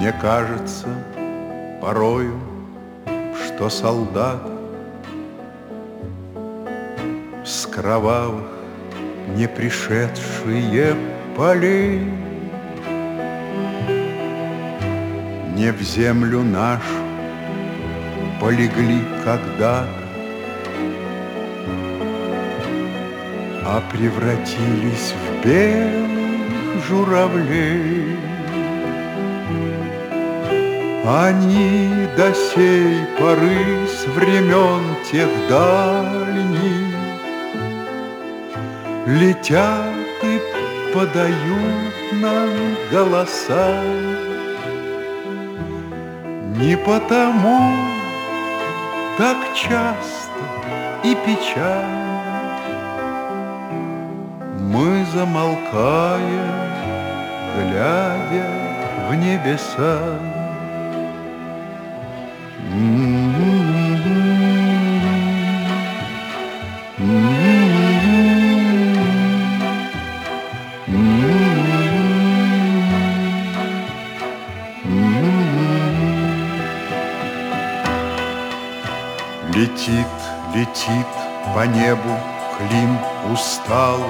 Мне кажется порою, что солдат с кровавых не пришедшие полей не в землю нашу полегли когда-то, а превратились в белых журавлей. Они до сей поры с времен тех дальних летят и подают нам голоса. Не потому так часто и печально мы замолкаем, глядя в небеса. Летит, летит по небу Клим усталый,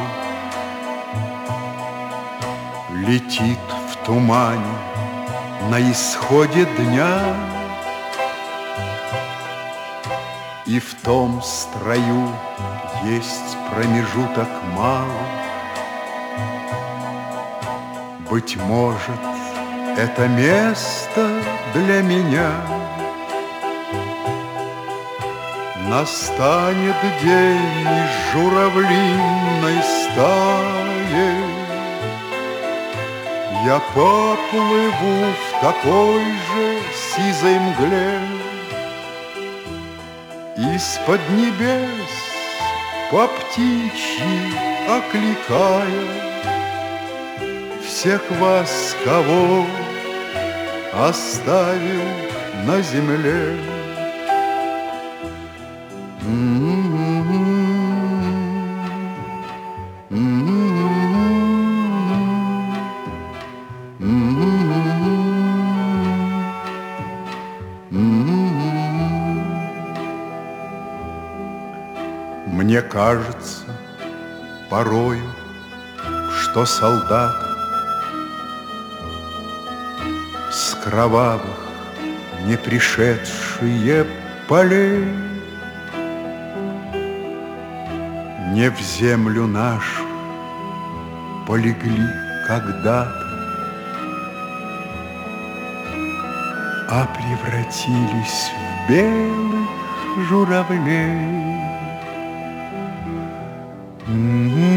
летит в тумане на исходе дня, и в том строю есть промежуток малый. Быть может, это место для меня. Настанет день из журавлиной стаи, я поплыву в такой же сизой мгле. Из-под небес по птичьи окликая всех вас, кого оставил на земле. Мне кажется порою, что солдат с кровавых не пришедшие полей не в землю нашу полегли когда-то, а превратились в белых журавлей.